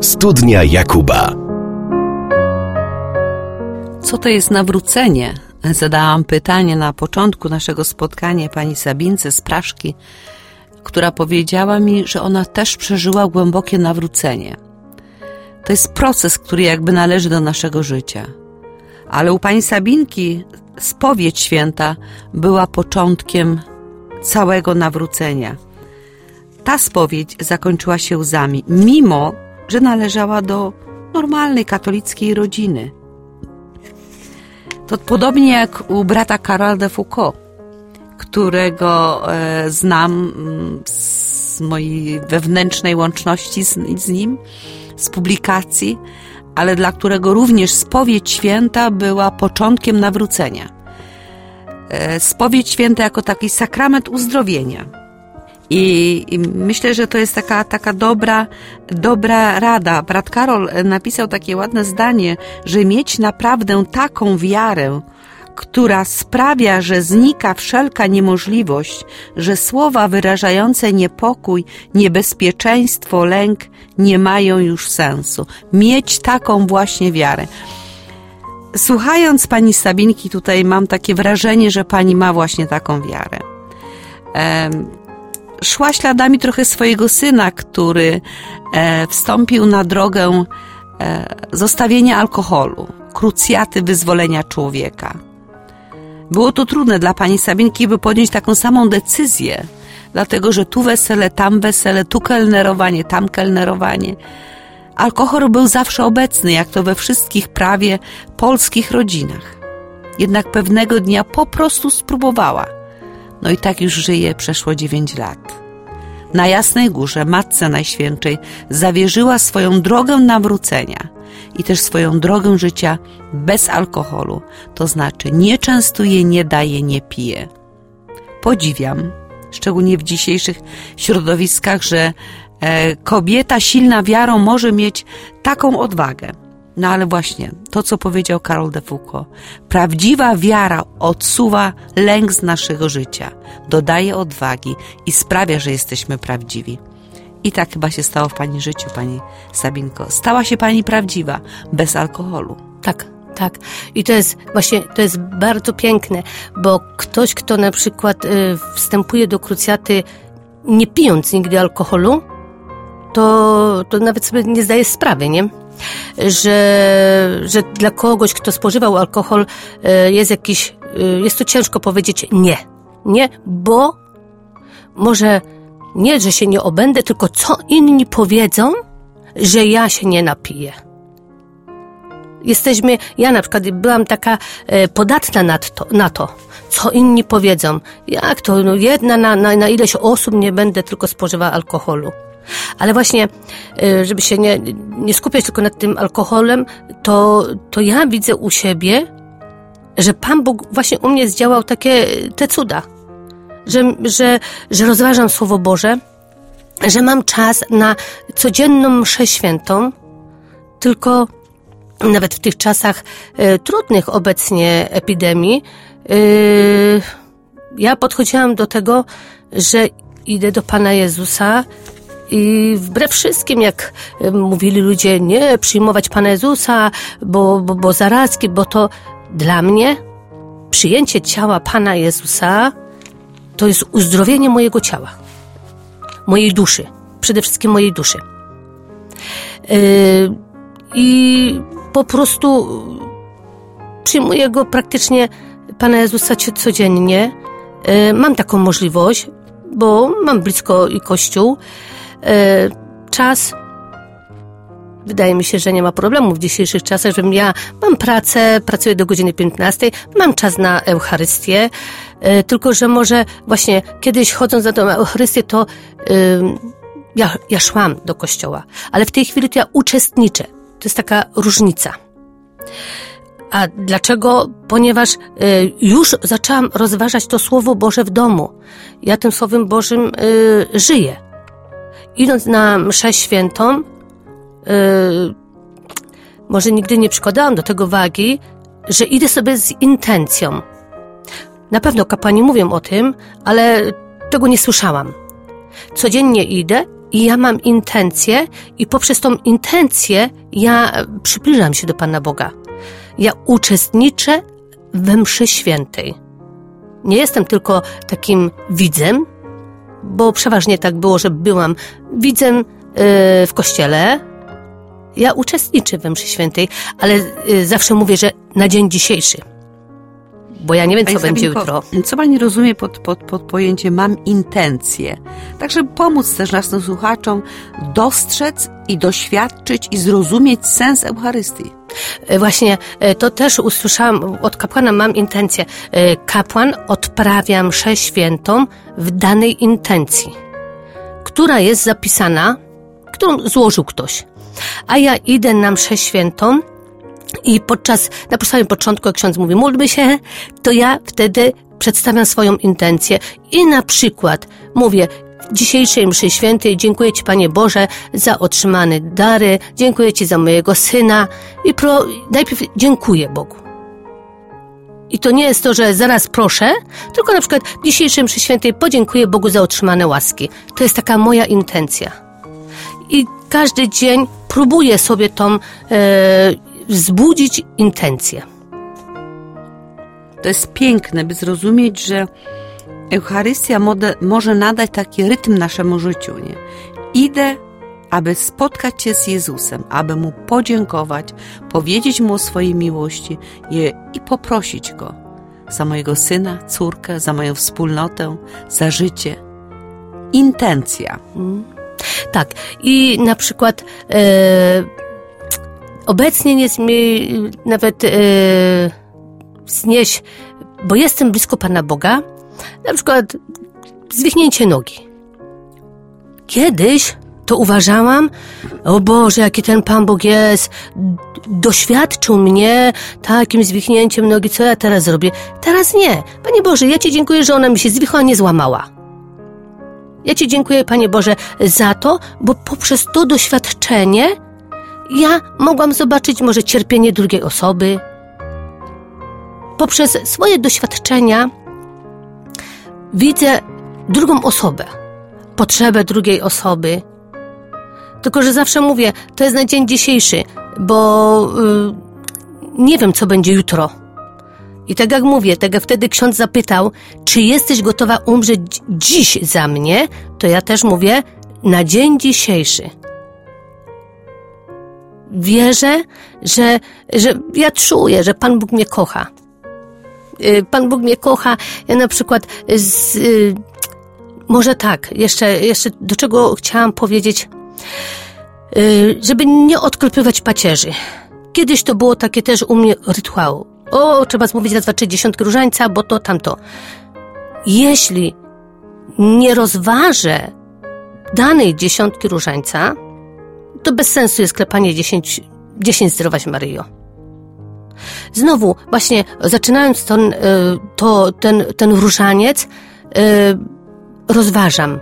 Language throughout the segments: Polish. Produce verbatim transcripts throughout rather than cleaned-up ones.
Studnia Jakuba. Co to jest nawrócenie? Zadałam pytanie na początku naszego spotkania pani Sabince z Praszki, która powiedziała mi, że ona też przeżyła głębokie nawrócenie. To jest proces, który jakby należy do naszego życia. Ale u pani Sabinki spowiedź święta była początkiem całego nawrócenia. Ta spowiedź zakończyła się łzami, mimo że należała do normalnej katolickiej rodziny. To podobnie jak u brata Karola de Foucault, którego e, znam z mojej wewnętrznej łączności z, z nim, z publikacji, ale dla którego również spowiedź święta była początkiem nawrócenia. E, spowiedź święta jako taki sakrament uzdrowienia. I, I myślę, że to jest taka, taka dobra, dobra rada. Brat Karol napisał takie ładne zdanie, że mieć naprawdę taką wiarę, która sprawia, że znika wszelka niemożliwość, że słowa wyrażające niepokój, niebezpieczeństwo, lęk nie mają już sensu. Mieć taką właśnie wiarę. Słuchając pani Sabinki tutaj mam takie wrażenie, że pani ma właśnie taką wiarę. Um, Szła śladami trochę swojego syna, który e, wstąpił na drogę e, zostawienia alkoholu, krucjaty wyzwolenia człowieka. Było to trudne dla pani Sabinki, by podjąć taką samą decyzję, dlatego że tu wesele, tam wesele, tu kelnerowanie, tam kelnerowanie. Alkohol był zawsze obecny, jak to we wszystkich prawie polskich rodzinach. Jednak pewnego dnia po prostu spróbowała. No i tak już żyje, przeszło dziewięć lat. Na Jasnej Górze Matce Najświętszej zawierzyła swoją drogę nawrócenia i też swoją drogę życia bez alkoholu, to znaczy nie częstuje, nie daje, nie pije. Podziwiam, szczególnie w dzisiejszych środowiskach, że e, kobieta silna wiarą może mieć taką odwagę. No ale właśnie, to co powiedział Karol de Foucault. Prawdziwa wiara odsuwa lęk z naszego życia, dodaje odwagi i sprawia, że jesteśmy prawdziwi. I tak chyba się stało w pani życiu, pani Sabinko. Stała się pani prawdziwa, bez alkoholu. Tak, tak. I to jest właśnie, to jest bardzo piękne, bo ktoś, kto na przykład y, wstępuje do krucjaty nie pijąc nigdy alkoholu, to, to nawet sobie nie zdaje sprawy, nie? Że, że dla kogoś, kto spożywał alkohol, jest jakiś, jest to ciężko powiedzieć nie. Nie, bo może nie, że się nie obędę, tylko co inni powiedzą, że ja się nie napiję. Jesteśmy, ja na przykład byłam taka podatna na to, na to co inni powiedzą. Jak to, no jedna na, na, na ileś osób nie będę tylko spożywała alkoholu. Ale właśnie, żeby się nie, nie skupiać tylko nad tym alkoholem, to, to ja widzę u siebie, że Pan Bóg właśnie u mnie zdziałał takie te cuda, że, że, że rozważam Słowo Boże, że mam czas na codzienną mszę świętą, tylko nawet w tych czasach e, trudnych obecnie epidemii, e, ja podchodziłam do tego, że idę do Pana Jezusa i wbrew wszystkim, jak mówili ludzie, nie przyjmować Pana Jezusa, bo, bo, bo zarazki, bo to dla mnie przyjęcie ciała Pana Jezusa to jest uzdrowienie mojego ciała, mojej duszy, przede wszystkim mojej duszy. Yy, I po prostu przyjmuję go praktycznie Pana Jezusa codziennie. Yy, mam taką możliwość, bo mam blisko i Kościół. Czas, wydaje mi się, że nie ma problemu w dzisiejszych czasach, żebym ja mam pracę, pracuję do godziny piętnastej, mam czas na Eucharystię, tylko że może właśnie kiedyś chodząc na tę Eucharystię, to yy, ja, ja szłam do kościoła, ale w tej chwili to ja uczestniczę. To jest taka różnica. A dlaczego? Ponieważ y, już zaczęłam rozważać to Słowo Boże w domu. Ja tym Słowem Bożym y, żyję. Idąc na mszę świętą, y, może nigdy nie przykładałam do tego wagi, że idę sobie z intencją. Na pewno kapłani mówią o tym, ale tego nie słyszałam. Codziennie idę i ja mam intencję i poprzez tą intencję ja przybliżam się do Pana Boga. Ja uczestniczę we mszy świętej. Nie jestem tylko takim widzem, bo przeważnie tak było, że byłam widzem yy, w kościele. Ja uczestniczę we mszy świętej, ale yy, zawsze mówię, że na dzień dzisiejszy. Bo ja nie wiem, co Pani będzie Sabinko, jutro. Co Pani rozumie pod, pod, pod pojęciem mam intencje? Tak, żeby pomóc też naszym słuchaczom dostrzec i doświadczyć i zrozumieć sens Eucharystii. Właśnie to też usłyszałam od kapłana, mam intencję. Kapłan odprawia mszę świętą w danej intencji, która jest zapisana, którą złożył ktoś. A ja idę na mszę świętą i podczas, na samym początku, jak ksiądz mówi, módlmy się, to ja wtedy przedstawiam swoją intencję i na przykład mówię, w dzisiejszej mszy świętej dziękuję Ci, Panie Boże, za otrzymane dary, dziękuję Ci za mojego syna i pro, najpierw dziękuję Bogu. I to nie jest to, że zaraz proszę, tylko na przykład w dzisiejszej mszy świętej podziękuję Bogu za otrzymane łaski. To jest taka moja intencja. I każdy dzień próbuję sobie tą e, wzbudzić intencję. To jest piękne, by zrozumieć, że Eucharystia mode, może nadać taki rytm naszemu życiu. Nie? Idę, aby spotkać się z Jezusem, aby Mu podziękować, powiedzieć Mu o swojej miłości i, i poprosić Go za mojego syna, córkę, za moją wspólnotę, za życie. Intencja. Mm. Tak. I na przykład e, obecnie nie jest mi nawet e, znieść, bo jestem blisko Pana Boga, na przykład zwichnięcie nogi. Kiedyś to uważałam, o Boże, jaki ten Pan Bóg jest, doświadczył mnie takim zwichnięciem nogi, co ja teraz zrobię? Teraz nie. Panie Boże, ja Ci dziękuję, że ona mi się zwichła, nie złamała. Ja Ci dziękuję, Panie Boże, za to, bo poprzez to doświadczenie ja mogłam zobaczyć może cierpienie drugiej osoby. Poprzez swoje doświadczenia widzę drugą osobę, potrzebę drugiej osoby. Tylko że zawsze mówię, to jest na dzień dzisiejszy, bo yy, nie wiem, co będzie jutro. I tak jak mówię, tak jak wtedy ksiądz zapytał, czy jesteś gotowa umrzeć dziś za mnie, to ja też mówię, na dzień dzisiejszy. Wierzę, że, że ja czuję, że Pan Bóg mnie kocha. Pan Bóg mnie kocha. Ja na przykład z, y, może tak, jeszcze, jeszcze do czego chciałam powiedzieć, y, żeby nie odklepywać pacierzy. Kiedyś to było takie też u mnie rytuał. O, trzeba zmówić raz, dwa, trzy dziesiątki różańca, bo to, tamto. Jeśli nie rozważę danej dziesiątki różańca, to bez sensu jest klepanie dziesięć, dziesięć Zdrowaś Maryjo. Znowu, właśnie zaczynając to, to, ten, ten różaniec, rozważam,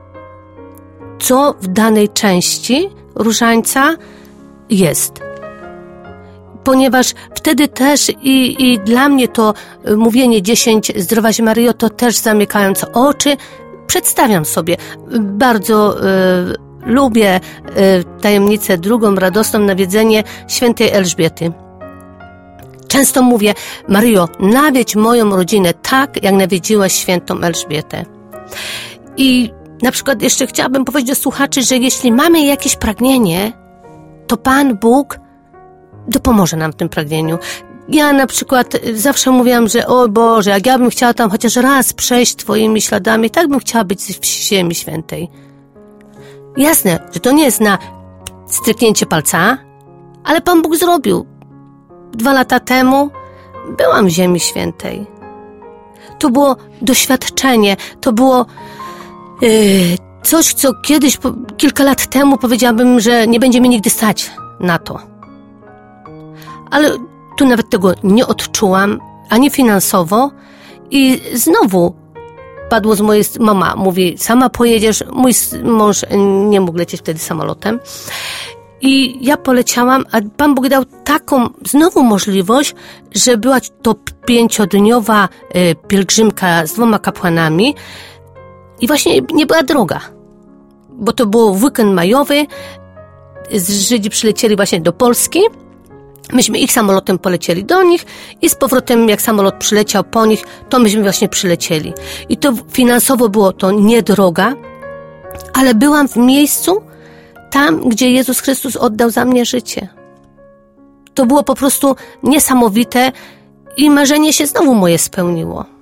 co w danej części różańca jest. Ponieważ wtedy też i, i dla mnie to mówienie dziesięć Zdrowaś Maryjo, to też zamykając oczy, przedstawiam sobie. Bardzo y, lubię y, tajemnicę drugą, radosną nawiedzenie świętej Elżbiety. Często mówię, Maryjo, nawiedź moją rodzinę tak, jak nawiedziłaś świętą Elżbietę. I na przykład jeszcze chciałabym powiedzieć do słuchaczy, że jeśli mamy jakieś pragnienie, to Pan Bóg dopomoże nam w tym pragnieniu. Ja na przykład zawsze mówiłam, że o Boże, jak ja bym chciała tam chociaż raz przejść Twoimi śladami, tak bym chciała być w ziemi świętej. Jasne, że to nie jest na stryknięcie palca, ale Pan Bóg zrobił. Dwa lata temu byłam w ziemi świętej. To było doświadczenie, to było yy, coś, co kiedyś, po, kilka lat temu powiedziałabym, że nie będzie mi nigdy stać na to. Ale tu nawet tego nie odczułam, ani finansowo i znowu padło z mojej, mama mówi, sama pojedziesz, mój mąż nie mógł lecieć wtedy samolotem i ja poleciałam, a Pan Bóg dał taką znowu możliwość, że była to pięciodniowa pielgrzymka z dwoma kapłanami i właśnie nie była droga. bo to był weekend majowy, Żydzi przylecieli właśnie do Polski, myśmy ich samolotem polecieli do nich i z powrotem jak samolot przyleciał po nich, to myśmy właśnie przylecieli. I to finansowo było to niedroga, ale byłam w miejscu tam, gdzie Jezus Chrystus oddał za mnie życie. To było po prostu niesamowite i marzenie się znowu moje spełniło.